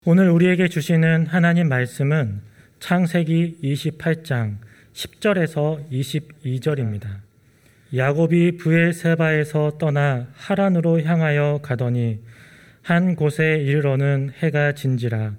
오늘 우리에게 주시는 하나님 말씀은 창세기 28장 10절에서 22절입니다. 야곱이 브엘세바에서 떠나 하란으로 향하여 가더니 한 곳에 이르러는 해가 진지라.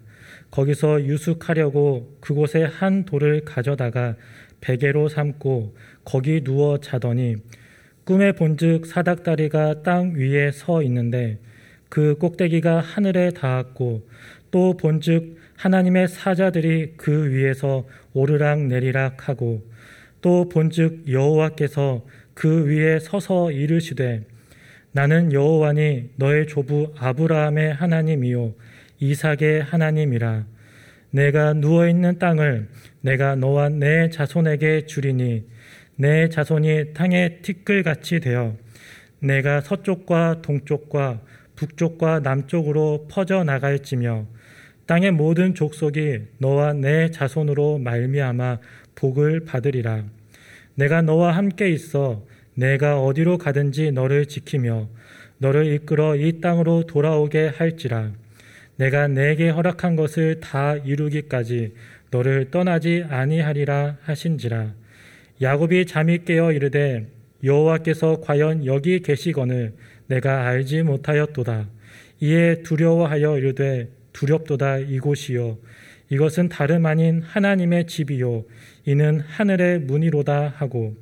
거기서 유숙하려고 그곳에 한 돌을 가져다가 베개로 삼고 거기 누워 자더니 꿈에 본즉 사닥다리가 땅 위에 서 있는데 그 꼭대기가 하늘에 닿았고 또 본즉 하나님의 사자들이 그 위에서 오르락 내리락 하고 또 본즉 여호와께서 그 위에 서서 이르시되 나는 여호와니 너의 조부 아브라함의 하나님이요 이삭의 하나님이라. 내가 누워있는 땅을 내가 너와 내 자손에게 주리니 내 자손이 땅의 티끌같이 되어 내가 서쪽과 동쪽과 북쪽과 남쪽으로 퍼져나갈지며 땅의 모든 족속이 너와 내 자손으로 말미암아 복을 받으리라. 내가 너와 함께 있어 내가 어디로 가든지 너를 지키며 너를 이끌어 이 땅으로 돌아오게 할지라. 내가 내게 허락한 것을 다 이루기까지 너를 떠나지 아니하리라 하신지라. 야곱이 잠이 깨어 이르되 여호와께서 과연 여기 계시거늘 내가 알지 못하였도다. 이에 두려워하여 이르되 두렵도다. 이곳이요 이것은 다름 아닌 하나님의 집이요 이는 하늘의 문이로다 하고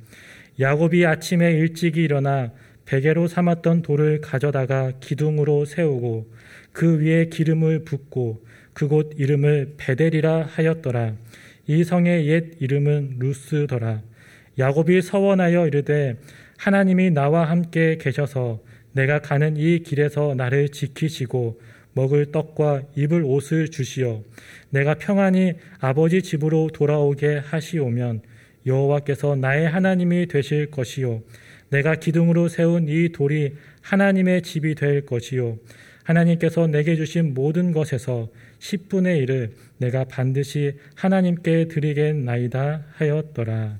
야곱이 아침에 일찍이 일어나 베개로 삼았던 돌을 가져다가 기둥으로 세우고 그 위에 기름을 붓고 그곳 이름을 베델이라 하였더라. 이 성의 옛 이름은 루스더라. 야곱이 서원하여 이르되 하나님이 나와 함께 계셔서 내가 가는 이 길에서 나를 지키시고 먹을 떡과 입을 옷을 주시어 내가 평안히 아버지 집으로 돌아오게 하시오면 여호와께서 나의 하나님이 되실 것이요 내가 기둥으로 세운 이 돌이 하나님의 집이 될 것이요 하나님께서 내게 주신 모든 것에서 10분의 1을 내가 반드시 하나님께 드리겠나이다 하였더라.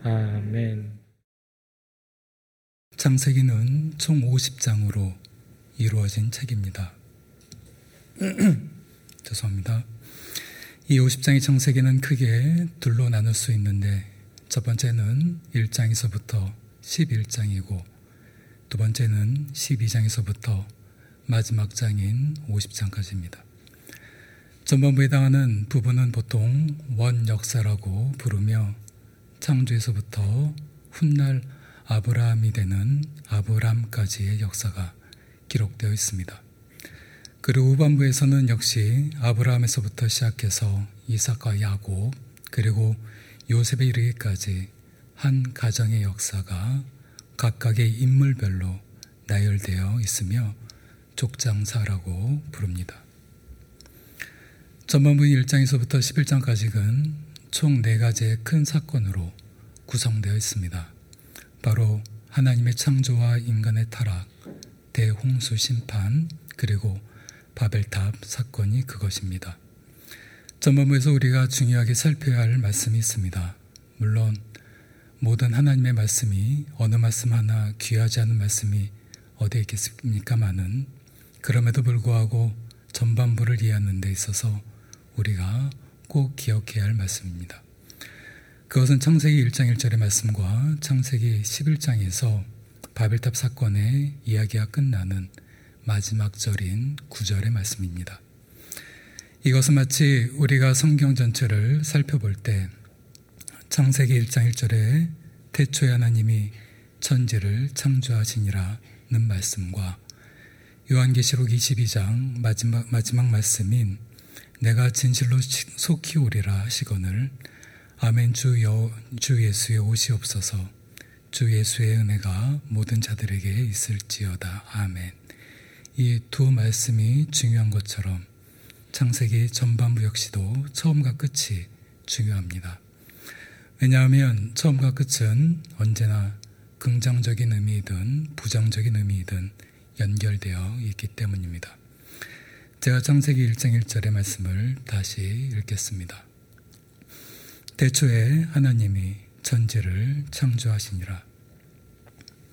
아멘. 창세기는 총 50장으로 이루어진 책입니다. 죄송합니다. 이 50장의 창세기는 크게 둘로 나눌 수 있는데 첫 번째는 1장에서부터 11장이고 두 번째는 12장에서부터 마지막 장인 50장까지입니다. 전반부에 해당하는 부분은 보통 원역사라고 부르며 창조에서부터 훗날 아브라함이 되는 아브람까지의 역사가 기록되어 있습니다. 그리고 후반부에서는 역시 아브라함에서부터 시작해서 이삭과 야곱 그리고 요셉에 이르기까지 한 가정의 역사가 각각의 인물별로 나열되어 있으며 족장사라고 부릅니다. 전반부 1장에서부터 11장까지는 총 4가지의 큰 사건으로 구성되어 있습니다. 바로 하나님의 창조와 인간의 타락, 대홍수 심판, 그리고 바벨탑 사건이 그것입니다. 전반부에서 우리가 중요하게 살펴야 할 말씀이 있습니다. 물론 모든 하나님의 말씀이 어느 말씀 하나 귀하지 않은 말씀이 어디에 있겠습니까마는 그럼에도 불구하고 전반부를 이해하는 데 있어서 우리가 꼭 기억해야 할 말씀입니다. 그것은 창세기 1장 1절의 말씀과 창세기 11장에서 바벨탑 사건의 이야기가 끝나는 마지막 절인 9절의 말씀입니다. 이것은 마치 우리가 성경 전체를 살펴볼 때 창세기 1장 1절에 태초에 하나님이 천지를 창조하시니라는 말씀과 요한계시록 22장 마지막 말씀인 내가 진실로 속히 오리라 하시거늘 아멘 주 예수의 오시옵소서 주 예수의 은혜가 모든 자들에게 있을지어다. 아멘. 이 두 말씀이 중요한 것처럼 창세기 전반부 역시도 처음과 끝이 중요합니다. 왜냐하면 처음과 끝은 언제나 긍정적인 의미이든 부정적인 의미이든 연결되어 있기 때문입니다. 제가 창세기 1장 1절의 말씀을 다시 읽겠습니다. 태초에 하나님이 천지를 창조하시니라.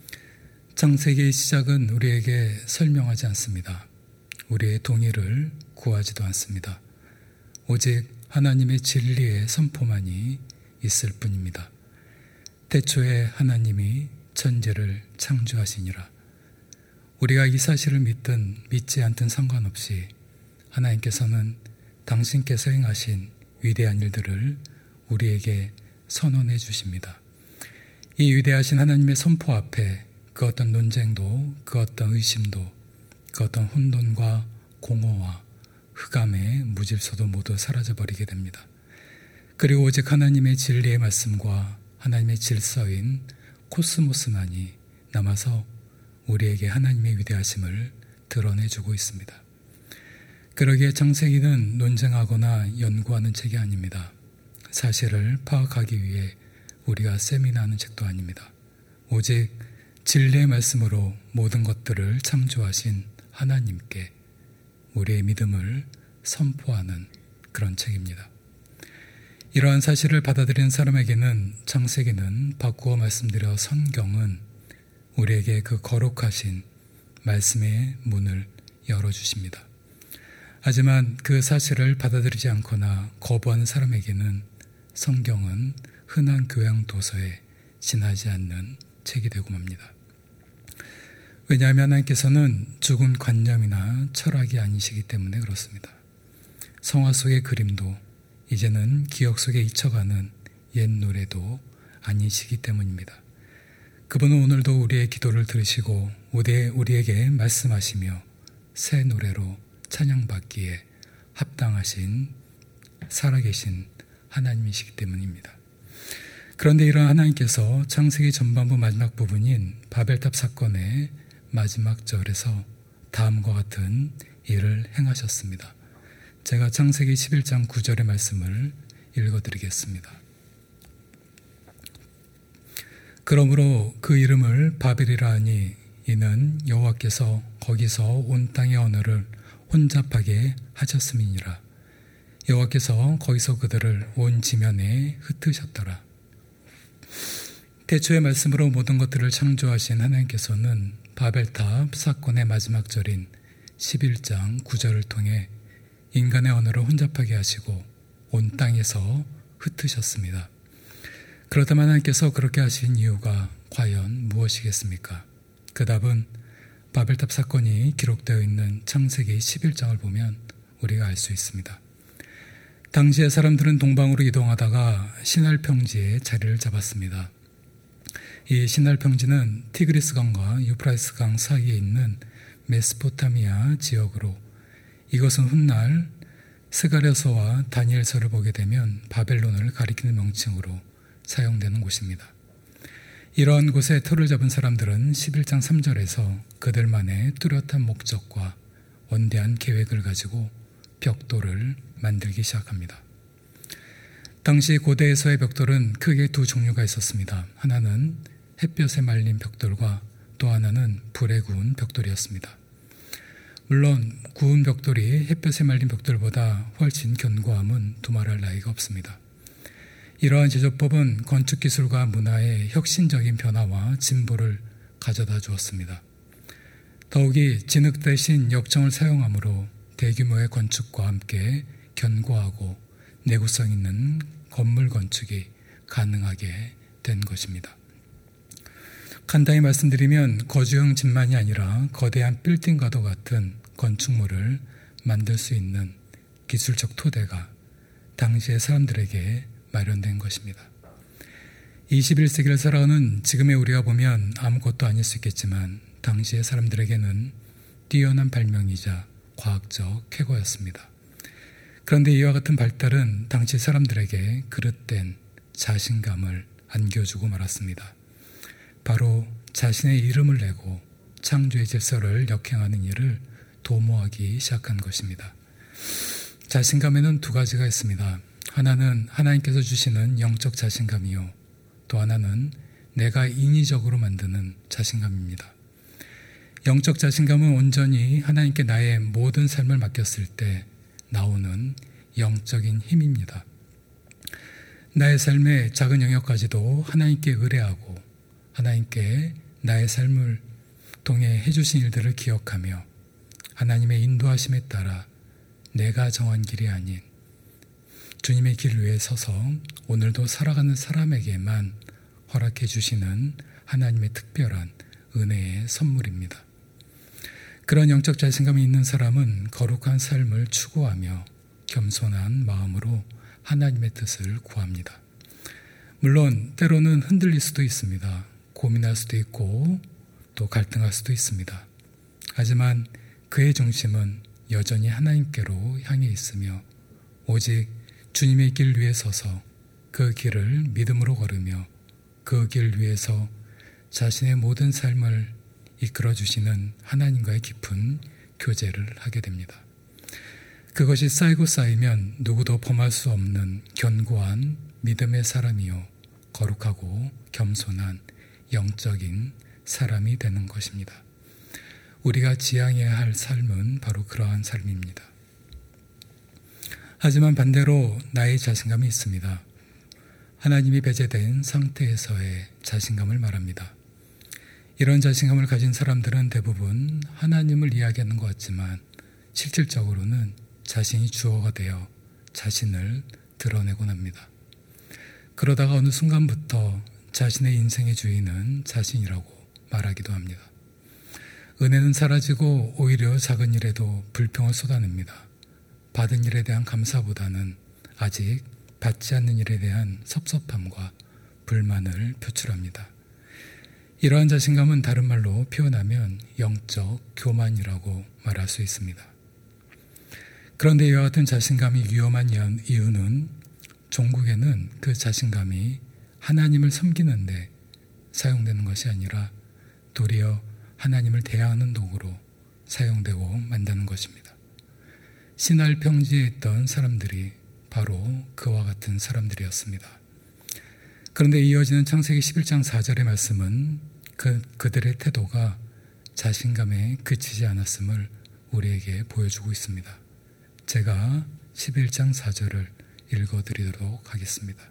창세기의 시작은 우리에게 설명하지 않습니다. 우리의 동의를 구하지도 않습니다. 오직 하나님의 진리의 선포만이 있을 뿐입니다. 태초에 하나님이 천지를 창조하시니라. 우리가 이 사실을 믿든 믿지 않든 상관없이 하나님께서는 당신께서 행하신 위대한 일들을 우리에게 선언해 주십니다. 이 위대하신 하나님의 선포 앞에 그 어떤 논쟁도, 그 어떤 의심도, 그 어떤 혼돈과 공허와 흑암의 무질서도 모두 사라져버리게 됩니다. 그리고 오직 하나님의 진리의 말씀과 하나님의 질서인 코스모스만이 남아서 우리에게 하나님의 위대하심을 드러내주고 있습니다. 그러기에 창세기는 논쟁하거나 연구하는 책이 아닙니다. 사실을 파악하기 위해 우리가 세미나하는 책도 아닙니다. 오직 진리의 말씀으로 모든 것들을 창조하신 하나님께 우리의 믿음을 선포하는 그런 책입니다. 이러한 사실을 받아들이는 사람에게는 창세기는 바꾸어 말씀드려 성경은 우리에게 그 거룩하신 말씀의 문을 열어주십니다. 하지만 그 사실을 받아들이지 않거나 거부하는 사람에게는 성경은 흔한 교양 도서에 지나지 않는 책이 되고 맙니다. 왜냐하면 하나님께서는 죽은 관념이나 철학이 아니시기 때문에 그렇습니다. 성화 속의 그림도 이제는 기억 속에 잊혀가는 옛 노래도 아니시기 때문입니다. 그분은 오늘도 우리의 기도를 들으시고 우리에게 말씀하시며 새 노래로 찬양받기에 합당하신 살아계신 하나님이시기 때문입니다. 그런데 이런 하나님께서 창세기 전반부 마지막 부분인 바벨탑 사건의 마지막 절에서 다음과 같은 일을 행하셨습니다. 제가 창세기 11장 9절의 말씀을 읽어드리겠습니다. 그러므로 그 이름을 바벨이라 하니 이는 여호와께서 거기서 온 땅의 언어를 혼잡하게 하셨음이니라. 여호와께서 거기서 그들을 온 지면에 흩으셨더라. 태초의 말씀으로 모든 것들을 창조하신 하나님께서는 바벨탑 사건의 마지막 절인 11장 9절을 통해 인간의 언어를 혼잡하게 하시고 온 땅에서 흩으셨습니다. 그렇다면 하나님께서 그렇게 하신 이유가 과연 무엇이겠습니까? 그 답은 바벨탑 사건이 기록되어 있는 창세기 11장을 보면 우리가 알 수 있습니다. 당시의 사람들은 동방으로 이동하다가 시날 평지에 자리를 잡았습니다. 이 시날 평지는 티그리스 강과 유프라이스 강 사이에 있는 메소포타미아 지역으로 이것은 훗날 스가랴서와 다니엘서를 보게 되면 바벨론을 가리키는 명칭으로 사용되는 곳입니다. 이러한 곳에 터를 잡은 사람들은 11장 3절에서 그들만의 뚜렷한 목적과 원대한 계획을 가지고 벽돌을 만들기 시작합니다. 당시 고대에서의 벽돌은 크게 두 종류가 있었습니다. 하나는 햇볕에 말린 벽돌과 또 하나는 불에 구운 벽돌이었습니다. 물론 구운 벽돌이 햇볕에 말린 벽돌보다 훨씬 견고함은 두말할 나위가 없습니다. 이러한 제조법은 건축 기술과 문화의 혁신적인 변화와 진보를 가져다 주었습니다. 더욱이 진흙 대신 역청을 사용하므로 대규모의 건축과 함께 견고하고 내구성 있는 건물 건축이 가능하게 된 것입니다. 간단히 말씀드리면 거주형 집만이 아니라 거대한 빌딩과도 같은 건축물을 만들 수 있는 기술적 토대가 당시의 사람들에게 마련된 것입니다. 21세기를 살아가는 지금의 우리가 보면 아무것도 아닐 수 있겠지만 당시의 사람들에게는 뛰어난 발명이자 과학적 쾌거였습니다. 그런데 이와 같은 발달은 당시 사람들에게 그릇된 자신감을 안겨주고 말았습니다. 바로 자신의 이름을 내고 창조의 질서를 역행하는 일을 도모하기 시작한 것입니다. 자신감에는 두 가지가 있습니다. 하나는 하나님께서 주시는 영적 자신감이요, 또 하나는 내가 인위적으로 만드는 자신감입니다. 영적 자신감은 온전히 하나님께 나의 모든 삶을 맡겼을 때 나오는 영적인 힘입니다. 나의 삶의 작은 영역까지도 하나님께 의뢰하고 하나님께 나의 삶을 통해 해주신 일들을 기억하며 하나님의 인도하심에 따라 내가 정한 길이 아닌 주님의 길 위에 서서 오늘도 살아가는 사람에게만 허락해 주시는 하나님의 특별한 은혜의 선물입니다. 그런 영적 자신감이 있는 사람은 거룩한 삶을 추구하며 겸손한 마음으로 하나님의 뜻을 구합니다. 물론 때로는 흔들릴 수도 있습니다. 고민할 수도 있고 또 갈등할 수도 있습니다. 하지만 그의 중심은 여전히 하나님께로 향해 있으며 오직 주님의 길 위에 서서 그 길을 믿음으로 걸으며 그 길 위에서 자신의 모든 삶을 이끌어 주시는 하나님과의 깊은 교제를 하게 됩니다. 그것이 쌓이고 쌓이면 누구도 범할 수 없는 견고한 믿음의 사람이요 거룩하고 겸손한 영적인 사람이 되는 것입니다. 우리가 지향해야 할 삶은 바로 그러한 삶입니다. 하지만 반대로 나의 자신감이 있습니다. 하나님이 배제된 상태에서의 자신감을 말합니다. 이런 자신감을 가진 사람들은 대부분 하나님을 이야기하는 것 같지만 실질적으로는 자신이 주어가 되어 자신을 드러내곤 합니다. 그러다가 어느 순간부터 자신의 인생의 주인은 자신이라고 말하기도 합니다. 은혜는 사라지고 오히려 작은 일에도 불평을 쏟아냅니다. 받은 일에 대한 감사보다는 아직 받지 않는 일에 대한 섭섭함과 불만을 표출합니다. 이러한 자신감은 다른 말로 표현하면 영적 교만이라고 말할 수 있습니다. 그런데 이와 같은 자신감이 위험한 이유는 종국에는 그 자신감이 하나님을 섬기는데 사용되는 것이 아니라 도리어 하나님을 대하는 도구로 사용되고 만다는 것입니다. 신할 평지에 있던 사람들이 바로 그와 같은 사람들이었습니다. 그런데 이어지는 창세기 11장 4절의 말씀은 그들의 태도가 자신감에 그치지 않았음을 우리에게 보여주고 있습니다. 제가 11장 4절을 읽어드리도록 하겠습니다.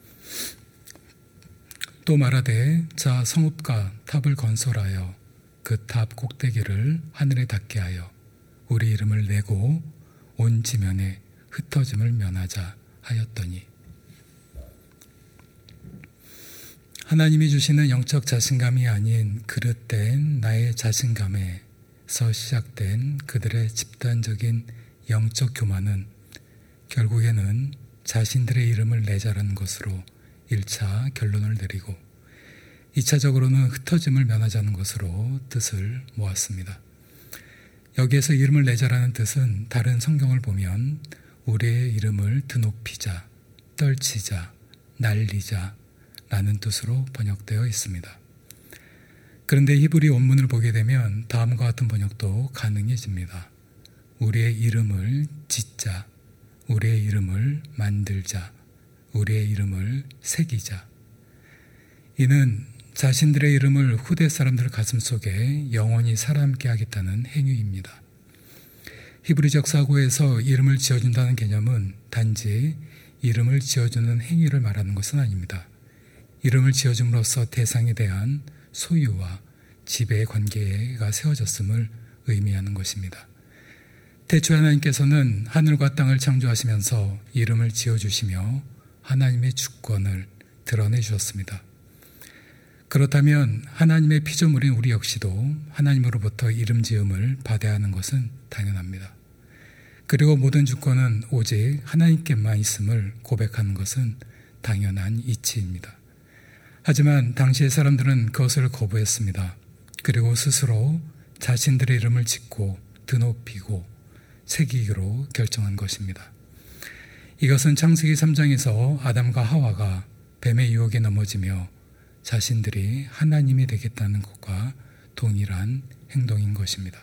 또 말하되 자 성읍과 탑을 건설하여 그 탑 꼭대기를 하늘에 닿게 하여 우리 이름을 내고 온 지면에 흩어짐을 면하자 하였더니 하나님이 주시는 영적 자신감이 아닌 그릇된 나의 자신감에서 시작된 그들의 집단적인 영적 교만은 결국에는 자신들의 이름을 내자라는 것으로 1차 결론을 내리고 2차적으로는 흩어짐을 면하자는 것으로 뜻을 모았습니다. 여기에서 이름을 내자라는 뜻은 다른 성경을 보면 우리의 이름을 드높이자, 떨치자, 날리자 라는 뜻으로 번역되어 있습니다. 그런데 히브리 원문을 보게 되면 다음과 같은 번역도 가능해집니다. 우리의 이름을 짓자, 우리의 이름을 만들자, 우리의 이름을 새기자. 이는 자신들의 이름을 후대 사람들 가슴속에 영원히 살아남게 하겠다는 행위입니다. 히브리적 사고에서 이름을 지어준다는 개념은 단지 이름을 지어주는 행위를 말하는 것은 아닙니다. 이름을 지어줌으로써 대상에 대한 소유와 지배의 관계가 세워졌음을 의미하는 것입니다. 태초에 하나님께서는 하늘과 땅을 창조하시면서 이름을 지어주시며 하나님의 주권을 드러내 주셨습니다. 그렇다면 하나님의 피조물인 우리 역시도 하나님으로부터 이름 지음을 받아야 하는 것은 당연합니다. 그리고 모든 주권은 오직 하나님께만 있음을 고백하는 것은 당연한 이치입니다. 하지만 당시의 사람들은 그것을 거부했습니다. 그리고 스스로 자신들의 이름을 짓고 드높이고 새기기로 결정한 것입니다. 이것은 창세기 3장에서 아담과 하와가 뱀의 유혹에 넘어지며 자신들이 하나님이 되겠다는 것과 동일한 행동인 것입니다.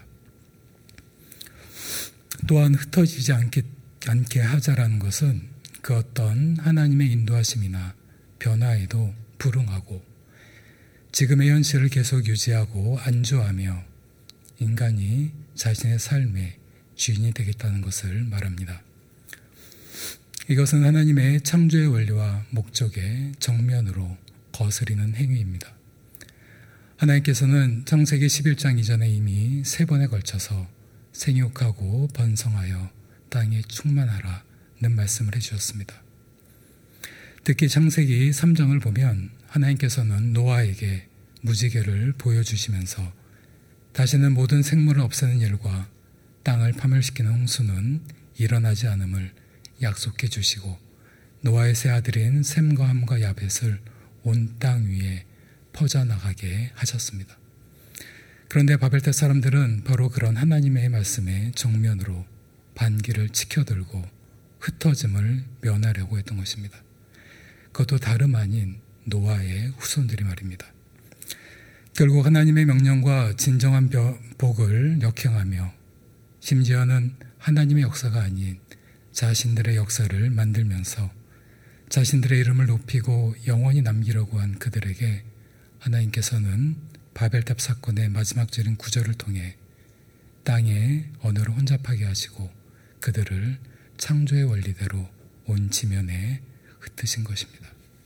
또한 흩어지지 않게 하자라는 것은 그 어떤 하나님의 인도하심이나 변화에도 불응하고 지금의 현실을 계속 유지하고 안주하며 인간이 자신의 삶의 주인이 되겠다는 것을 말합니다. 이것은 하나님의 창조의 원리와 목적의 정면으로 거스리는 행위입니다. 하나님께서는 창세기 11장 이전에 이미 3번에 걸쳐서 생육하고 번성하여 땅에 충만하라는 말씀을 해주셨습니다. 특히 창세기 3장을 보면 하나님께서는 노아에게 무지개를 보여주시면서 다시는 모든 생물을 없애는 일과 땅을 파멸시키는 홍수는 일어나지 않음을 약속해 주시고 노아의 세 아들인 셈과 함과 야벳을 온 땅 위에 퍼져나가게 하셨습니다. 그런데 바벨탑 사람들은 바로 그런 하나님의 말씀에 정면으로 반기를 치켜들고 흩어짐을 면하려고 했던 것입니다. 그것도 다름 아닌 노아의 후손들이 말입니다. 결국 하나님의 명령과 진정한 복을 역행하며 심지어는 하나님의 역사가 아닌 자신들의 역사를 만들면서 자신들의 이름을 높이고 영원히 남기려고 한 그들에게 하나님께서는 바벨탑 사건의 마지막 절인 9절을 통해 땅의 언어를 혼잡하게 하시고 그들을 창조의 원리대로 온 지면에 흩으신 것입니다.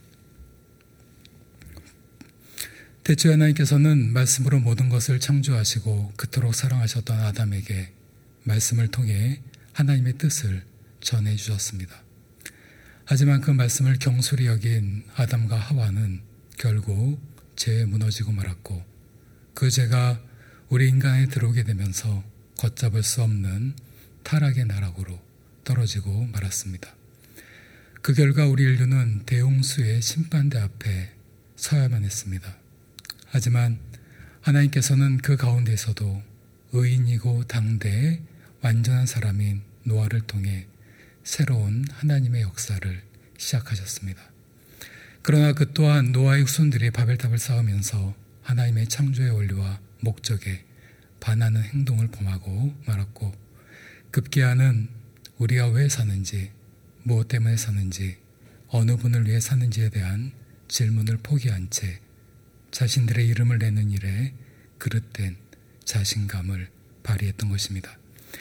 대체 하나님께서는 말씀으로 모든 것을 창조하시고 그토록 사랑하셨던 아담에게 말씀을 통해 하나님의 뜻을 전해주셨습니다. 하지만 그 말씀을 경솔히 여긴 아담과 하와는 결국 죄에 무너지고 말았고 그 죄가 우리 인간에 들어오게 되면서 걷잡을 수 없는 타락의 나락으로 떨어지고 말았습니다. 그 결과 우리 인류는 대홍수의 심판대 앞에 서야만 했습니다. 하지만 하나님께서는 그 가운데서도 의인이고 당대의 완전한 사람인 노아를 통해 새로운 하나님의 역사를 시작하셨습니다. 그러나 그 또한 노아의 후손들이 바벨탑을 쌓으면서 하나님의 창조의 원리와 목적에 반하는 행동을 범하고 말았고 급기야는 우리가 왜 사는지, 무엇 때문에 사는지, 어느 분을 위해 사는지에 대한 질문을 포기한 채 자신들의 이름을 내는 일에 그릇된 자신감을 발휘했던 것입니다.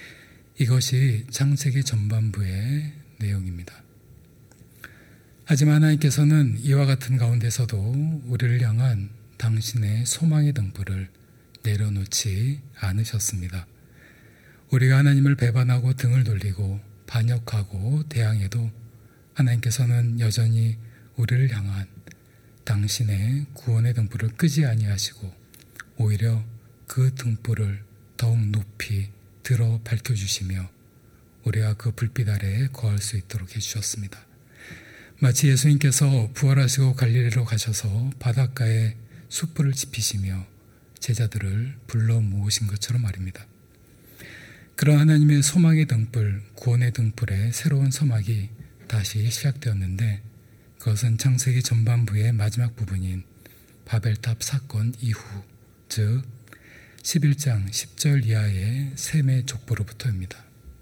이것이 창세기 전반부의 내용입니다. 하지만 하나님께서는 이와 같은 가운데서도 우리를 향한 당신의 소망의 등불을 내려놓지 않으셨습니다. 우리가 하나님을 배반하고 등을 돌리고 반역하고 대항해도 하나님께서는 여전히 우리를 향한 당신의 구원의 등불을 끄지 아니하시고 오히려 그 등불을 더욱 높이 들어 밝혀주시며 우리가 그 불빛 아래에 거할 수 있도록 해주셨습니다. 마치 예수님께서 부활하시고 갈릴리로 가셔서 바닷가에 숯불을 지피시며 제자들을 불러 모으신 것처럼 말입니다. 그런 하나님의 소망의 등불, 구원의 등불의 새로운 서막이 다시 시작되었는데 그것은 창세기 전반부의 마지막 부분인 바벨탑 사건 이후, 즉 11장 10절 이하의 셈의 족보로부터입니다.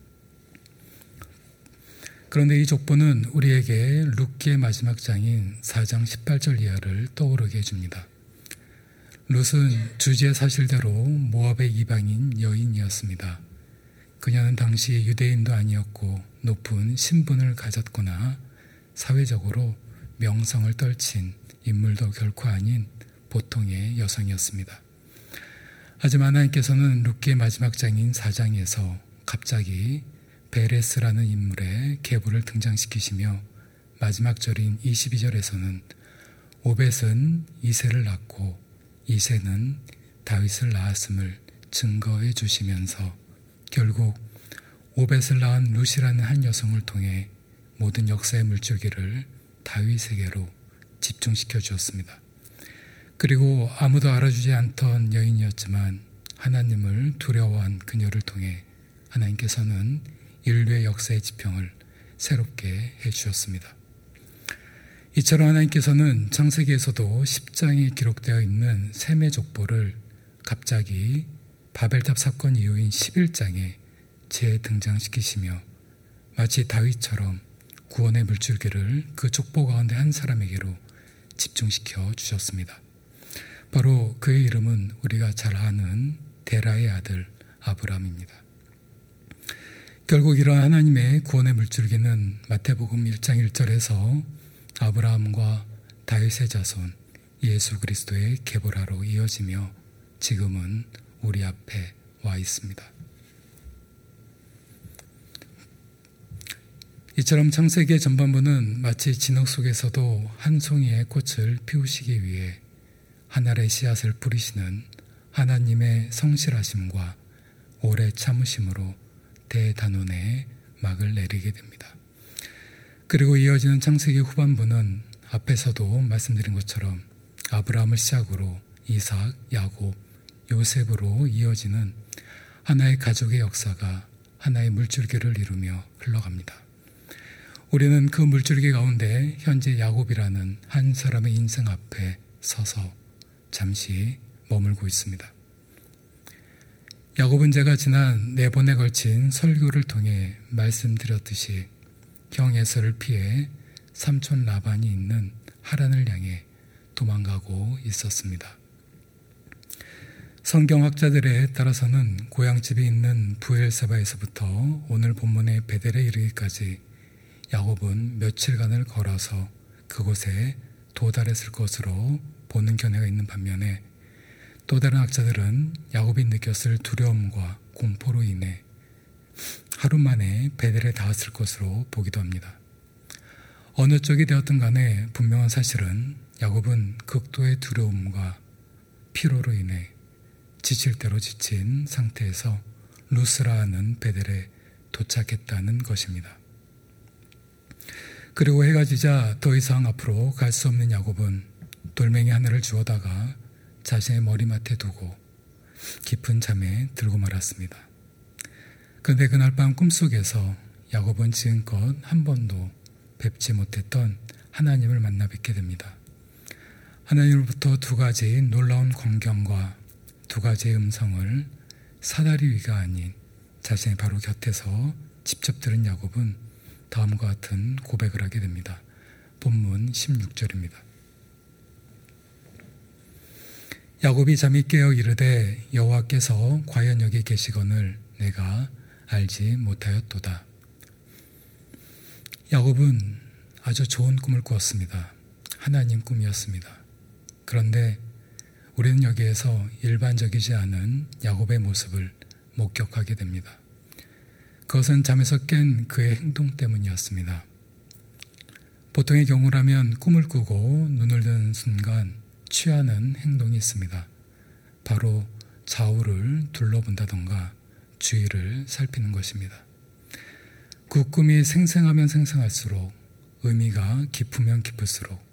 그런데 이 족보는 우리에게 룻기의 마지막 장인 4장 18절 이하를 떠오르게 해줍니다. 룻은 주지의 사실대로 모압의 이방인 여인이었습니다. 그녀는 당시 유대인도 아니었고 높은 신분을 가졌거나 사회적으로 명성을 떨친 인물도 결코 아닌 보통의 여성이었습니다. 하지만 하나님께서는 룻기의 마지막 장인 4장에서 갑자기 베레스라는 인물의 계보를 등장시키시며 마지막 절인 22절에서는 오벳은 이새를 낳고 이새는 다윗을 낳았음을 증거해 주시면서 결국 오벳을 낳은 룻이라는 한 여성을 통해 모든 역사의 물줄기를 다윗에게로 집중시켜 주었습니다. 그리고 아무도 알아주지 않던 여인이었지만 하나님을 두려워한 그녀를 통해 하나님께서는 인류의 역사의 지평을 새롭게 해주셨습니다. 이처럼 하나님께서는 창세기에서도 10장에 기록되어 있는 셈의 족보를 갑자기 바벨탑 사건 이후인 11장에 재등장시키시며 마치 다윗처럼 구원의 물줄기를 그 족보 가운데 한 사람에게로 집중시켜 주셨습니다. 바로 그의 이름은 우리가 잘 아는 데라의 아들 아브라함입니다. 결국 이러한 하나님의 구원의 물줄기는 마태복음 1장 1절에서 아브라함과 다윗의 자손 예수 그리스도의 계보라로 이어지며 지금은 우리 앞에 와 있습니다. 이처럼 창세기의 전반부는 마치 진흙 속에서도 한 송이의 꽃을 피우시기 위해 하늘의 씨앗을 뿌리시는 하나님의 성실하심과 오래 참으심으로 대단원의 막을 내리게 됩니다. 그리고 이어지는 창세기 후반부는 앞에서도 말씀드린 것처럼 아브라함을 시작으로 이삭, 야곱, 요셉으로 이어지는 하나의 가족의 역사가 하나의 물줄기를 이루며 흘러갑니다. 우리는 그 물줄기 가운데 현재 야곱이라는 한 사람의 인생 앞에 서서 잠시 머물고 있습니다. 야곱은 제가 지난 4번에 걸친 설교를 통해 말씀드렸듯이 형 에서를 피해 삼촌 라반이 있는 하란을 향해 도망가고 있었습니다. 성경학자들에 따라서는 고향집이 있는 브엘세바에서부터 오늘 본문의 베델에 이르기까지 야곱은 며칠간을 걸어서 그곳에 도달했을 것으로 보는 견해가 있는 반면에 또 다른 학자들은 야곱이 느꼈을 두려움과 공포로 인해 하루 만에 베델에 닿았을 것으로 보기도 합니다. 어느 쪽이 되었든 간에 분명한 사실은 야곱은 극도의 두려움과 피로로 인해 지칠 대로 지친 상태에서 루스라 하는 베델에 도착했다는 것입니다. 그리고 해가 지자 더 이상 앞으로 갈 수 없는 야곱은 돌멩이 하나를 주워다가 자신의 머리맡에 두고 깊은 잠에 들고 말았습니다. 그런데 그날 밤 꿈속에서 야곱은 지금껏 한 번도 뵙지 못했던 하나님을 만나 뵙게 됩니다. 하나님으로부터 2가지 놀라운 광경과 2가지의 음성을 사다리 위가 아닌 자신의 바로 곁에서 직접 들은 야곱은 다음과 같은 고백을 하게 됩니다. 본문 16절입니다. 야곱이 잠이 깨어 이르되 여호와께서 과연 여기 계시거늘 내가 알지 못하였도다. 야곱은 아주 좋은 꿈을 꾸었습니다. 하나님 꿈이었습니다. 그런데 우리는 여기에서 일반적이지 않은 야곱의 모습을 목격하게 됩니다. 그것은 잠에서 깬 그의 행동 때문이었습니다. 보통의 경우라면 꿈을 꾸고 눈을 뜨는 순간 취하는 행동이 있습니다. 바로 좌우를 둘러본다던가 주위를 살피는 것입니다. 그 꿈이 생생하면 생생할수록 의미가 깊으면 깊을수록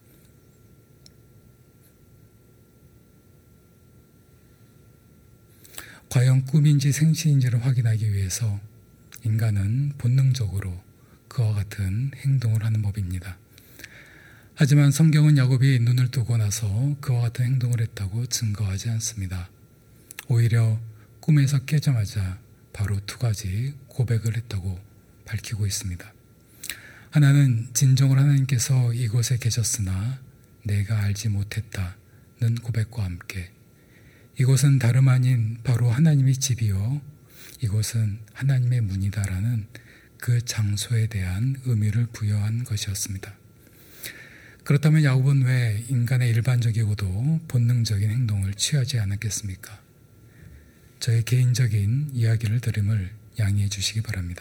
과연 꿈인지 생시인지를 확인하기 위해서 인간은 본능적으로 그와 같은 행동을 하는 법입니다. 하지만 성경은 야곱이 눈을 뜨고 나서 그와 같은 행동을 했다고 증거하지 않습니다. 오히려 꿈에서 깨자마자 바로 2가지 고백을 했다고 밝히고 있습니다. 하나는 진정으로 하나님께서 이곳에 계셨으나 내가 알지 못했다는 고백과 함께 이곳은 다름 아닌 바로 하나님의 집이요 이곳은 하나님의 문이다라는 그 장소에 대한 의미를 부여한 것이었습니다. 그렇다면 야곱은 왜 인간의 일반적이고도 본능적인 행동을 취하지 않았겠습니까? 저의 개인적인 이야기를 들음을 양해해 주시기 바랍니다.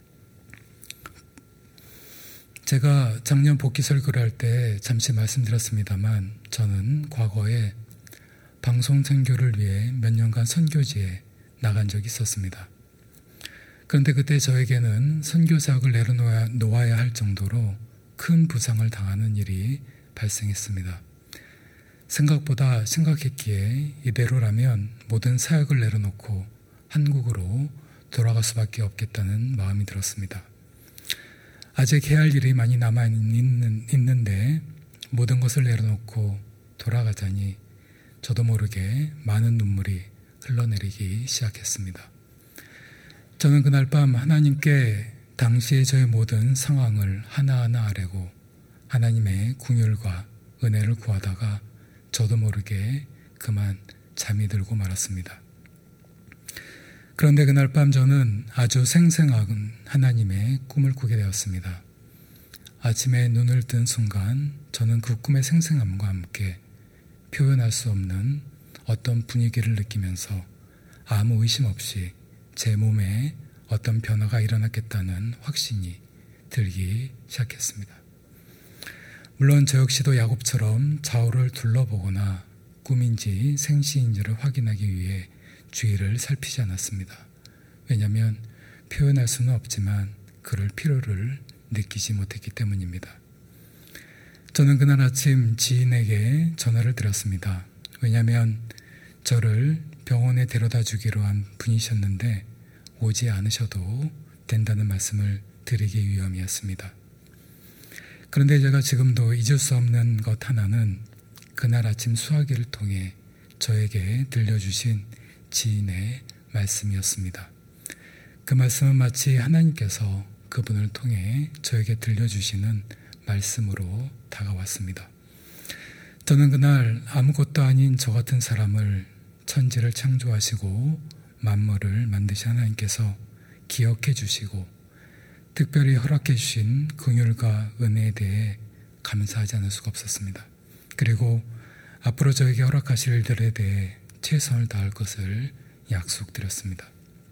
제가 작년 복귀 설교를 할 때 잠시 말씀드렸습니다만 저는 과거에 방송 선교를 위해 몇 년간 선교지에 나간 적이 있었습니다. 그런데 그때 저에게는 선교 사역을 내려놓아야 할 정도로 큰 부상을 당하는 일이 발생했습니다. 생각보다 심각했기에 이대로라면 모든 사역을 내려놓고 한국으로 돌아갈 수밖에 없겠다는 마음이 들었습니다. 아직 해야 할 일이 많이 남아있는데 모든 것을 내려놓고 돌아가자니 저도 모르게 많은 눈물이 흘러내리기 시작했습니다. 저는 그날 밤 하나님께 당시의 저의 모든 상황을 하나하나 아뢰고 하나님의 긍휼과 은혜를 구하다가 저도 모르게 그만 잠이 들고 말았습니다. 그런데 그날 밤 저는 아주 생생한 하나님의 꿈을 꾸게 되었습니다. 아침에 눈을 뜬 순간 저는 그 꿈의 생생함과 함께 표현할 수 없는 어떤 분위기를 느끼면서 아무 의심 없이 제 몸에 어떤 변화가 일어났겠다는 확신이 들기 시작했습니다. 물론 저 역시도 야곱처럼 좌우를 둘러보거나 꿈인지 생시인지를 확인하기 위해 주위를 살피지 않았습니다. 왜냐하면 표현할 수는 없지만 그럴 필요를 느끼지 못했기 때문입니다. 저는 그날 아침 지인에게 전화를 드렸습니다. 왜냐하면 저를 병원에 데려다 주기로 한 분이셨는데 오지 않으셔도 된다는 말씀을 드리기 위함이었습니다. 그런데 제가 지금도 잊을 수 없는 것 하나는 그날 아침 수화기를 통해 저에게 들려주신 지인의 말씀이었습니다. 그 말씀은 마치 하나님께서 그분을 통해 저에게 들려주시는 말씀으로 다가왔습니다. 저는 그날 아무것도 아닌 저 같은 사람을 천지를 창조하시고 만물을 만드신 하나님께서 기억해 주시고 특별히 허락해 주신 긍휼과 은혜에 대해 감사하지 않을 수가 없었습니다. 그리고 앞으로 저에게 허락하실 일들에 대해 최선을 다할 것을 약속드렸습니다.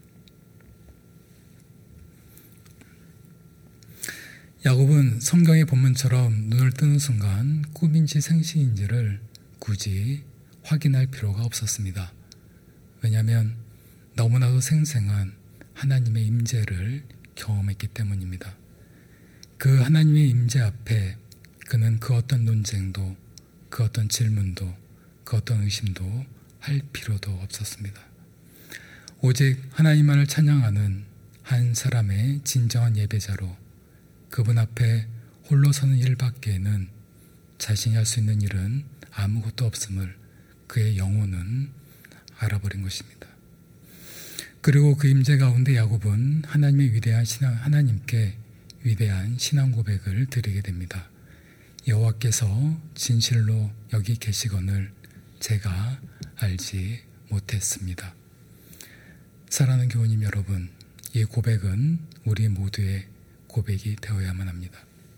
야곱은 성경의 본문처럼 눈을 뜨는 순간 꿈인지 생시인지를 굳이 확인할 필요가 없었습니다. 왜냐하면 너무나도 생생한 하나님의 임재를 경험했기 때문입니다. 그 하나님의 임재 앞에 그는 그 어떤 논쟁도, 그 어떤 질문도, 그 어떤 의심도 할 필요도 없었습니다. 오직 하나님만을 찬양하는 한 사람의 진정한 예배자로 그분 앞에 홀로 서는 일밖에는 자신이 할 수 있는 일은 아무것도 없음을 그의 영혼은 알아버린 것입니다. 그리고 그 임재 가운데 야곱은 하나님의 위대한 하나님께 위대한 신앙 고백을 드리게 됩니다. 여호와께서 진실로 여기 계시거늘 제가 알지 못했습니다. 사랑하는 교우님 여러분, 이 고백은 우리 모두의 고백이 되어야만 합니다.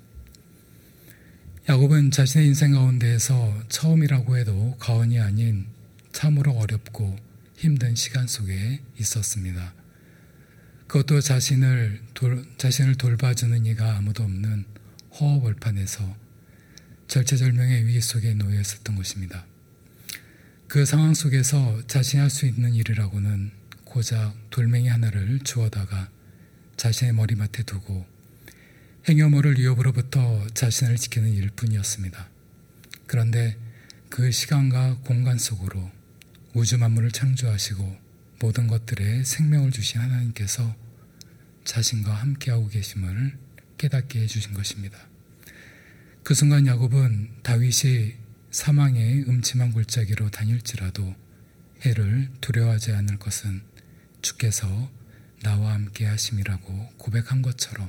야곱은 자신의 인생 가운데에서 처음이라고 해도 과언이 아닌 참으로 어렵고 힘든 시간 속에 있었습니다. 그것도 자신을 돌봐주는 이가 아무도 없는 허허벌판에서 절체절명의 위기 속에 놓여 있었던 것입니다. 그 상황 속에서 자신이 할 수 있는 일이라고는 고작 돌멩이 하나를 주워다가 자신의 머리맡에 두고 행여모를 위협으로부터 자신을 지키는 일뿐이었습니다. 그런데 그 시간과 공간 속으로 우주 만물을 창조하시고 모든 것들에 생명을 주신 하나님께서 자신과 함께하고 계심을 깨닫게 해주신 것입니다. 그 순간 야곱은 다윗이 사망의 음침한 골짜기로 다닐지라도 해를 두려워하지 않을 것은 주께서 나와 함께 하심이라고 고백한 것처럼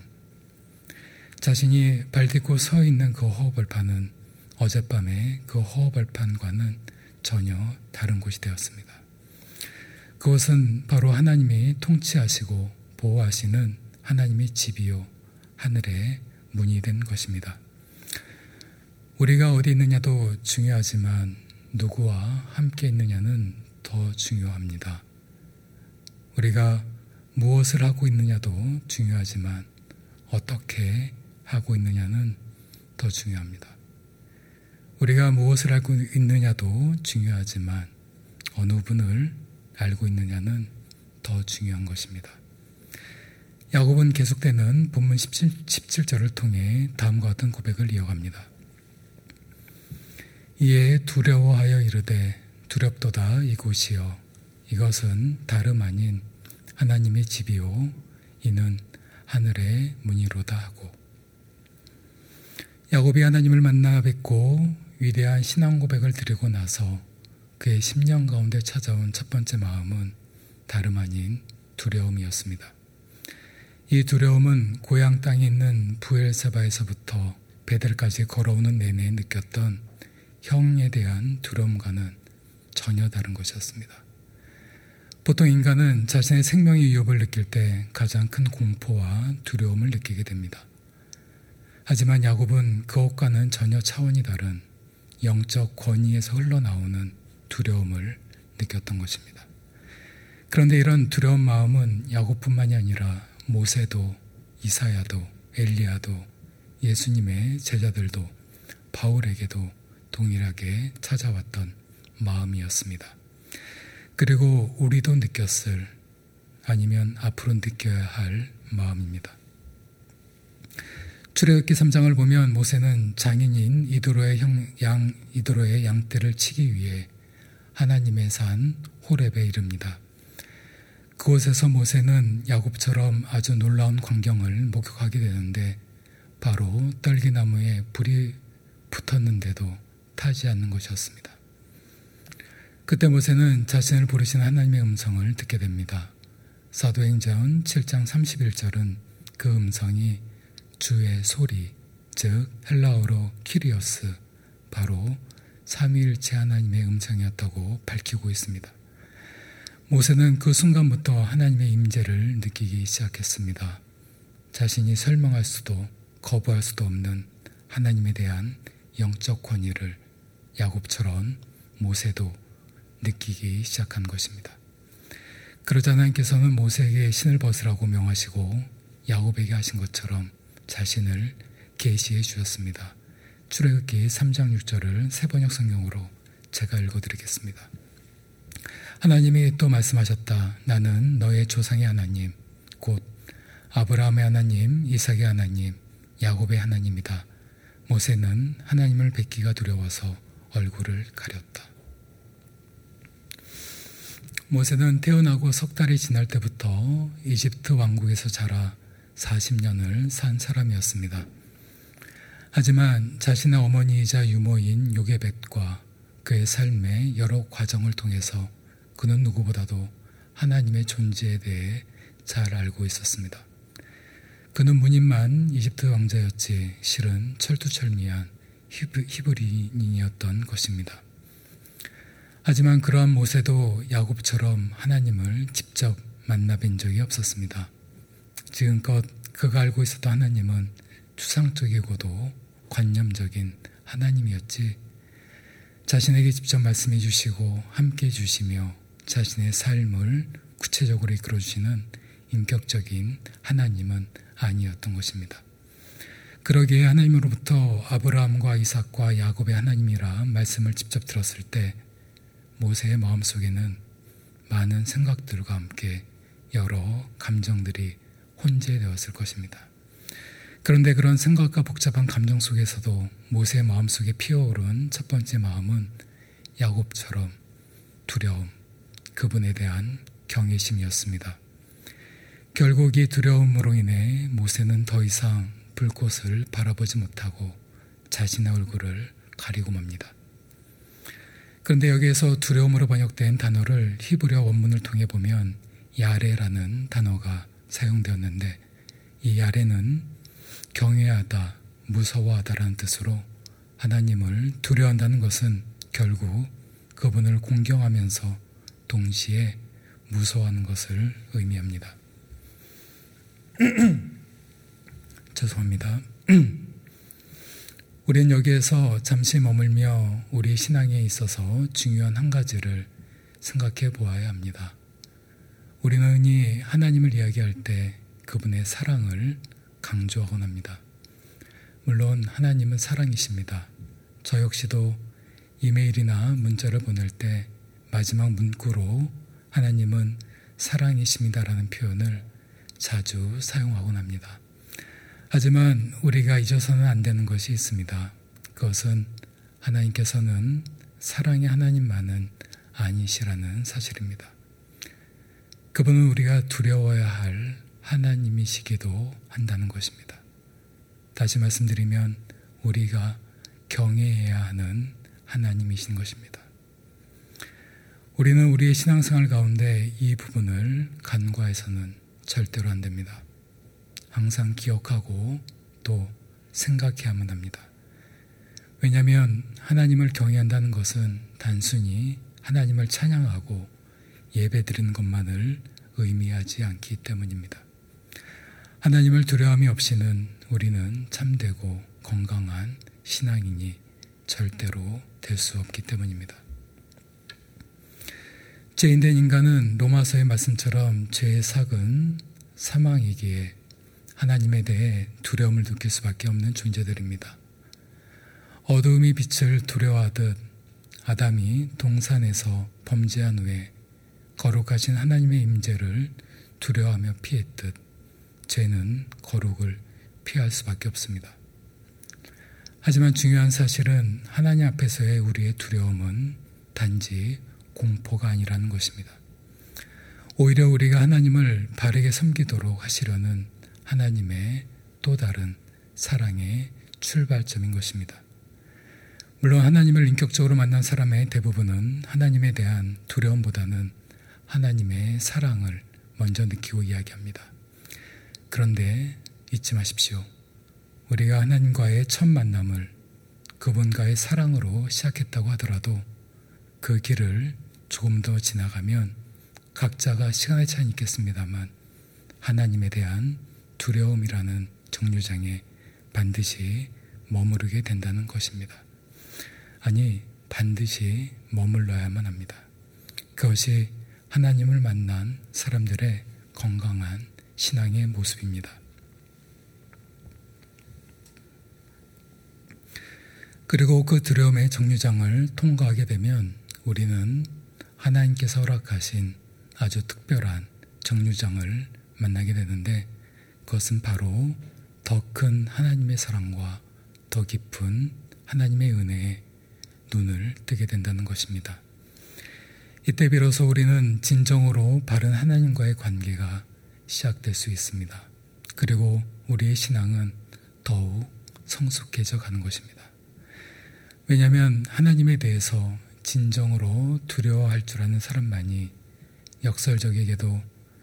자신이 발딛고 서 있는 그 허허벌판은 어젯밤의 그 허허벌판과는 전혀 다른 곳이 되었습니다. 그것은 바로 하나님이 통치하시고 보호하시는 하나님의 집이요 하늘의 문이 된 것입니다. 우리가 어디 있느냐도 중요하지만 누구와 함께 있느냐는 더 중요합니다. 우리가 무엇을 하고 있느냐도 중요하지만 어떻게 하고 있느냐는 더 중요합니다. 우리가 무엇을 알고 있느냐도 중요하지만 어느 분을 알고 있느냐는 더 중요한 것입니다. 야곱은 계속되는 본문 17절을 통해 다음과 같은 고백을 이어갑니다. 이에 두려워하여 이르되 두렵도다 이곳이여 이것은 다름 아닌 하나님의 집이요 이는 하늘의 문이로다 하고 야곱이 하나님을 만나 뵙고 위대한 신앙 고백을 드리고 나서 그의 10년 가운데 찾아온 첫 번째 마음은 다름 아닌 두려움이었습니다. 이 두려움은 고향 땅에 있는 브엘세바에서부터 베델까지 걸어오는 내내 느꼈던 형에 대한 두려움과는 전혀 다른 것이었습니다. 보통 인간은 자신의 생명의 위협을 느낄 때 가장 큰 공포와 두려움을 느끼게 됩니다. 하지만 야곱은 그것과는 전혀 차원이 다른 영적 권위에서 흘러나오는 두려움을 느꼈던 것입니다. 그런데 이런 두려운 마음은 야곱뿐만이 아니라 모세도 이사야도 엘리야도 예수님의 제자들도 바울에게도 동일하게 찾아왔던 마음이었습니다. 그리고 우리도 느꼈을, 아니면 앞으로 느껴야 할 마음입니다. 출애굽기 3장을 보면 모세는 장인인 이도로의 양떼를 치기 위해 하나님의 산 호렙에 이릅니다. 그곳에서 모세는 야곱처럼 아주 놀라운 광경을 목격하게 되는데 바로 떨기나무에 불이 붙었는데도 타지 않는 것이었습니다. 그때 모세는 자신을 부르신 하나님의 음성을 듣게 됩니다. 사도행전 7장 31절은 그 음성이 주의 소리, 즉 헬라어로 키리오스, 바로 삼위일체 하나님의 음성이었다고 밝히고 있습니다. 모세는 그 순간부터 하나님의 임재를 느끼기 시작했습니다. 자신이 설명할 수도 거부할 수도 없는 하나님에 대한 영적 권위를 야곱처럼 모세도 느끼기 시작한 것입니다. 그러자 하나님께서는 모세에게 신을 벗으라고 명하시고 야곱에게 하신 것처럼 자신을 계시해 주셨습니다. 출애굽기 3장 6절을 새번역 성경으로 제가 읽어드리겠습니다. 하나님이 또 말씀하셨다. 나는 너의 조상의 하나님, 곧 아브라함의 하나님, 이삭의 하나님, 야곱의 하나님이다. 모세는 하나님을 뵙기가 두려워서 얼굴을 가렸다. 모세는 태어나고 석 달이 지날 때부터 이집트 왕국에서 자라 40년을 산 사람이었습니다. 하지만 자신의 어머니이자 유모인 요게벳과 그의 삶의 여러 과정을 통해서 그는 누구보다도 하나님의 존재에 대해 잘 알고 있었습니다. 그는 무늬만 이집트 왕자였지 실은 철두철미한 히브리인이었던 것입니다. 하지만 그러한 모세도 야곱처럼 하나님을 직접 만나뵌 적이 없었습니다. 지금껏 그가 알고 있었던 하나님은 추상적이고도 관념적인 하나님이었지, 자신에게 직접 말씀해 주시고 함께 해 주시며 자신의 삶을 구체적으로 이끌어 주시는 인격적인 하나님은 아니었던 것입니다. 그러기에 하나님으로부터 아브라함과 이삭과 야곱의 하나님이라 말씀을 직접 들었을 때 모세의 마음속에는 많은 생각들과 함께 여러 감정들이 혼재되었을 것입니다. 그런데 그런 생각과 복잡한 감정 속에서도 모세의 마음속에 피어오른 첫 번째 마음은 야곱처럼 두려움, 그분에 대한 경외심이었습니다. 결국 이 두려움으로 인해 모세는 더 이상 불꽃을 바라보지 못하고 자신의 얼굴을 가리고 맙니다. 그런데 여기에서 두려움으로 번역된 단어를 히브리어 원문을 통해 보면 야레라는 단어가 사용되었는데, 이 야레는 경외하다, 무서워하다라는 뜻으로 하나님을 두려워한다는 것은 결국 그분을 공경하면서 동시에 무서워하는 것을 의미합니다. 죄송합니다. 우리는 여기에서 잠시 머물며 우리 신앙에 있어서 중요한 한 가지를 생각해 보아야 합니다. 우리는 흔히 하나님을 이야기할 때 그분의 사랑을 강조하곤 합니다. 물론 하나님은 사랑이십니다. 저 역시도 이메일이나 문자를 보낼 때 마지막 문구로 하나님은 사랑이십니다라는 표현을 자주 사용하곤 합니다. 하지만 우리가 잊어서는 안 되는 것이 있습니다. 그것은 하나님께서는 사랑의 하나님만은 아니시라는 사실입니다. 그분은 우리가 두려워야 할 하나님이시기도 한다는 것입니다. 다시 말씀드리면 우리가 경외해야 하는 하나님이신 것입니다. 우리는 우리의 신앙생활 가운데 이 부분을 간과해서는 절대로 안 됩니다. 항상 기억하고 또 생각해야만 합니다. 왜냐하면 하나님을 경외한다는 것은 단순히 하나님을 찬양하고 예배드리는 것만을 의미하지 않기 때문입니다. 하나님을 두려움이 없이는 우리는 참되고 건강한 신앙인이 절대로 될 수 없기 때문입니다. 죄인된 인간은 로마서의 말씀처럼 죄의 삭은 사망이기에 하나님에 대해 두려움을 느낄 수밖에 없는 존재들입니다. 어두움이 빛을 두려워하듯 아담이 동산에서 범죄한 후에 거룩하신 하나님의 임재를 두려워하며 피했듯 죄는 거룩을 피할 수밖에 없습니다. 하지만 중요한 사실은 하나님 앞에서의 우리의 두려움은 단지 공포가 아니라는 것입니다. 오히려 우리가 하나님을 바르게 섬기도록 하시려는 하나님의 또 다른 사랑의 출발점인 것입니다. 물론 하나님을 인격적으로 만난 사람의 대부분은 하나님에 대한 두려움보다는 하나님의 사랑을 먼저 느끼고 이야기합니다. 그런데 잊지 마십시오. 우리가 하나님과의 첫 만남을 그분과의 사랑으로 시작했다고 하더라도 그 길을 조금 더 지나가면 각자가 시간의 차이는 있겠습니다만 하나님에 대한 두려움이라는 정류장에 반드시 머무르게 된다는 것입니다. 아니, 반드시 머물러야만 합니다. 그것이 하나님을 만난 사람들의 건강한 신앙의 모습입니다. 그리고 그 두려움의 정류장을 통과하게 되면 우리는 하나님께서 허락하신 아주 특별한 정류장을 만나게 되는데 그것은 바로 더 큰 하나님의 사랑과 더 깊은 하나님의 은혜에 눈을 뜨게 된다는 것입니다. 이때 비로소 우리는 진정으로 바른 하나님과의 관계가 시작될 수 있습니다. 그리고 우리의 신앙은 더욱 성숙해져 가는 것입니다. 왜냐하면 하나님에 대해서 진정으로 두려워할 줄 아는 사람만이 역설적에게도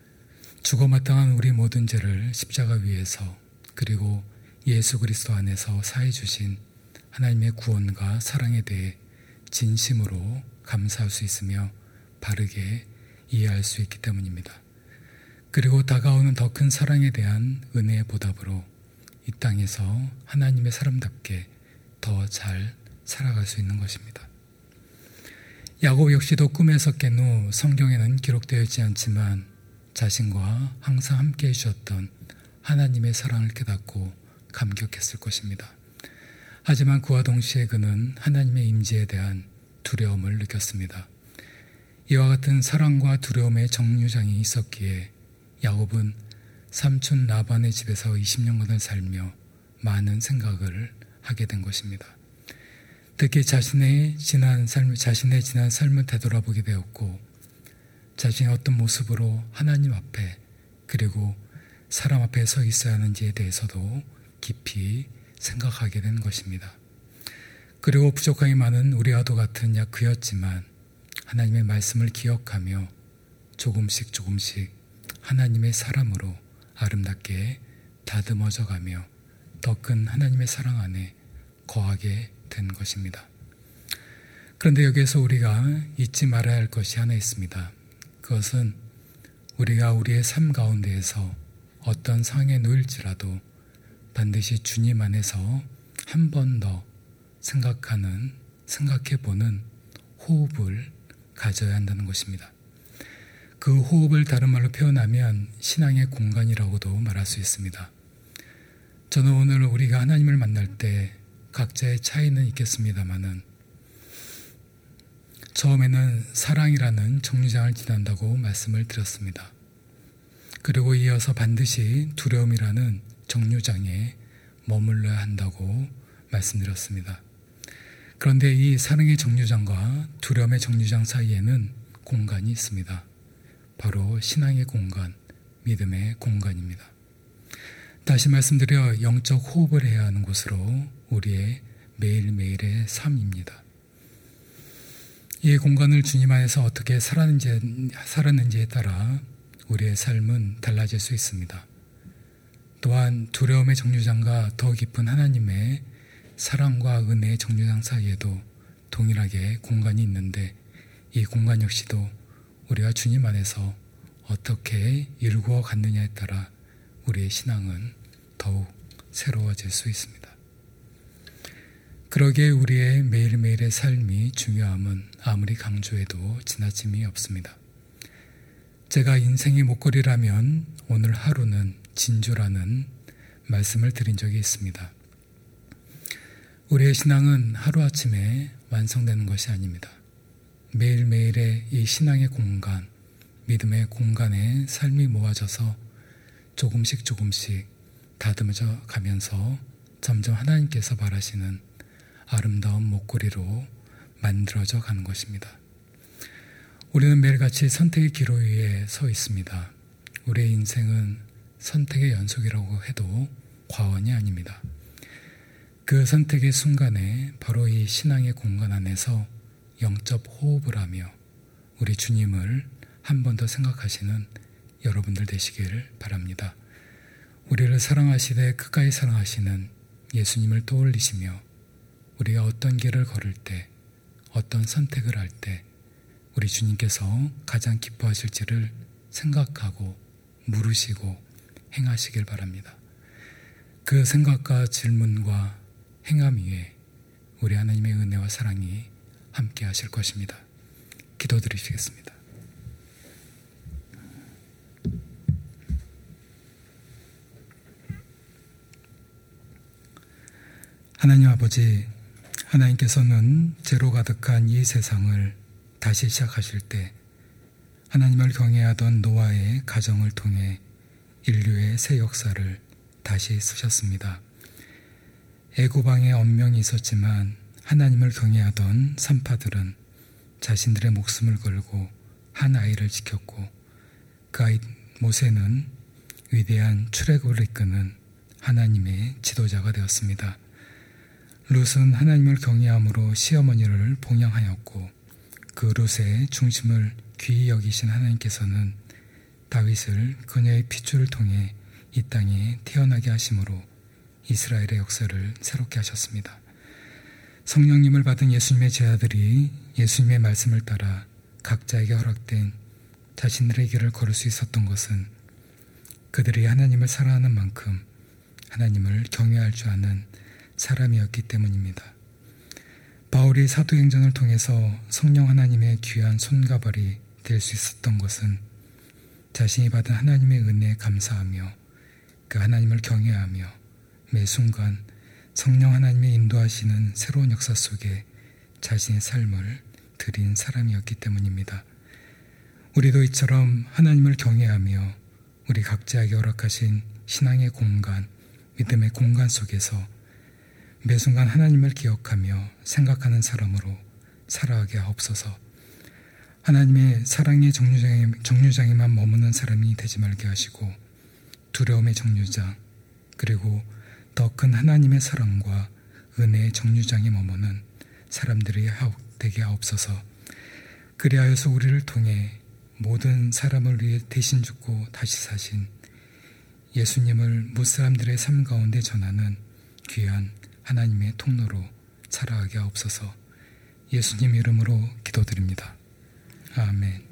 죽어마땅한 우리 모든 죄를 십자가 위에서 그리고 예수 그리스도 안에서 사해 주신 하나님의 구원과 사랑에 대해 진심으로 감사할 수 있으며 바르게 이해할 수 있기 때문입니다. 그리고 다가오는 더 큰 사랑에 대한 은혜의 보답으로 이 땅에서 하나님의 사람답게 더 잘 살아갈 수 있는 것입니다. 야곱 역시도 꿈에서 깬 후 성경에는 기록되어 있지 않지만 자신과 항상 함께 해주셨던 하나님의 사랑을 깨닫고 감격했을 것입니다. 하지만 그와 동시에 그는 하나님의 임재에 대한 두려움을 느꼈습니다. 이와 같은 사랑과 두려움의 정류장이 있었기에 야곱은 삼촌 라반의 집에서 20년간을 살며 많은 생각을 하게 된 것입니다. 특히 자신의 지난 삶을 되돌아보게 되었고 자신의 어떤 모습으로 하나님 앞에 그리고 사람 앞에 서 있어야 하는지에 대해서도 깊이 생각하게 된 것입니다. 그리고 부족함이 많은 우리와도 같은 그였지만 하나님의 말씀을 기억하며 조금씩 하나님의 사람으로 아름답게 다듬어져 가며 더 큰 하나님의 사랑 안에 거하게 된 것입니다. 그런데 여기에서 우리가 잊지 말아야 할 것이 하나 있습니다. 그것은 우리가 우리의 삶 가운데에서 어떤 상황에 놓일지라도 반드시 주님 안에서 한 번 더 생각해보는 호흡을 가져야 한다는 것입니다. 그 호흡을 다른 말로 표현하면 신앙의 공간이라고도 말할 수 있습니다. 저는 오늘 우리가 하나님을 만날 때 각자의 차이는 있겠습니다만은 처음에는 사랑이라는 정류장을 지난다고 말씀을 드렸습니다. 그리고 이어서 반드시 두려움이라는 정류장에 머물러야 한다고 말씀드렸습니다. 그런데 이 사랑의 정류장과 두려움의 정류장 사이에는 공간이 있습니다. 바로 신앙의 공간, 믿음의 공간입니다. 다시 말씀드려 영적 호흡을 해야 하는 곳으로 우리의 매일매일의 삶입니다. 이 공간을 주님 안에서 어떻게 살았는지에 따라 우리의 삶은 달라질 수 있습니다. 또한 두려움의 정류장과 더 깊은 하나님의 사랑과 은혜의 정류장 사이에도 동일하게 공간이 있는데 이 공간 역시도 우리가 주님 안에서 어떻게 일구어 갔느냐에 따라 우리의 신앙은 더욱 새로워질 수 있습니다. 그러기에 우리의 매일매일의 삶이 중요함은 아무리 강조해도 지나침이 없습니다. 제가 인생의 목걸이라면 오늘 하루는 진주라는 말씀을 드린 적이 있습니다. 우리의 신앙은 하루아침에 완성되는 것이 아닙니다. 매일매일의 이 신앙의 공간, 믿음의 공간에 삶이 모아져서 조금씩 다듬어져 가면서 점점 하나님께서 바라시는 아름다운 목걸이로 만들어져 가는 것입니다. 우리는 매일같이 선택의 기로 위에 서 있습니다. 우리의 인생은 선택의 연속이라고 해도 과언이 아닙니다. 그 선택의 순간에 바로 이 신앙의 공간 안에서 영적 호흡을 하며 우리 주님을 한 번 더 생각하시는 여러분들 되시길 바랍니다. 우리를 사랑하시되 끝까지 사랑하시는 예수님을 떠올리시며 우리가 어떤 길을 걸을 때, 어떤 선택을 할 때 우리 주님께서 가장 기뻐하실지를 생각하고 물으시고 행하시길 바랍니다. 그 생각과 질문과 행함 위에 우리 하나님의 은혜와 사랑이 함께 하실 것입니다. 기도드리시겠습니다. 하나님 아버지, 하나님께서는 죄로 가득한 이 세상을 다시 시작하실 때 하나님을 경외하던 노아의 가정을 통해 인류의 새 역사를 다시 쓰셨습니다. 애고방에 언명이 있었지만 하나님을 경외하던 산파들은 자신들의 목숨을 걸고 한 아이를 지켰고 그 아이 모세는 위대한 출애굽을 이끄는 하나님의 지도자가 되었습니다. 룻은 하나님을 경외함으로 시어머니를 봉양하였고 그 룻의 중심을 귀히 여기신 하나님께서는 다윗을 그녀의 핏줄을 통해 이 땅에 태어나게 하심으로 이스라엘의 역사를 새롭게 하셨습니다. 성령님을 받은 예수님의 제자들이 예수님의 말씀을 따라 각자에게 허락된 자신들의 길을 걸을 수 있었던 것은 그들이 하나님을 사랑하는 만큼 하나님을 경외할 줄 아는 사람이었기 때문입니다. 바울이 사도행전을 통해서 성령 하나님의 귀한 손가발이 될 수 있었던 것은 자신이 받은 하나님의 은혜에 감사하며 그 하나님을 경외하며 매 순간 성령 하나님의 인도하시는 새로운 역사 속에 자신의 삶을 드린 사람이었기 때문입니다. 우리도 이처럼 하나님을 경외하며 우리 각자에게 허락하신 신앙의 공간, 믿음의 공간 속에서 매 순간 하나님을 기억하며 생각하는 사람으로 살아가게 하옵소서. 하나님의 사랑의 정류장에만 머무는 사람이 되지 말게 하시고 두려움의 정류장 그리고 더 큰 하나님의 사랑과 은혜의 정류장에 머무는 사람들이 되게 하옵소서. 그리하여서 우리를 통해 모든 사람을 위해 대신 죽고 다시 사신 예수님을 무사람들의 삶 가운데 전하는 귀한 하나님의 통로로 살아가게 하옵소서. 예수님 이름으로 기도드립니다. 아멘.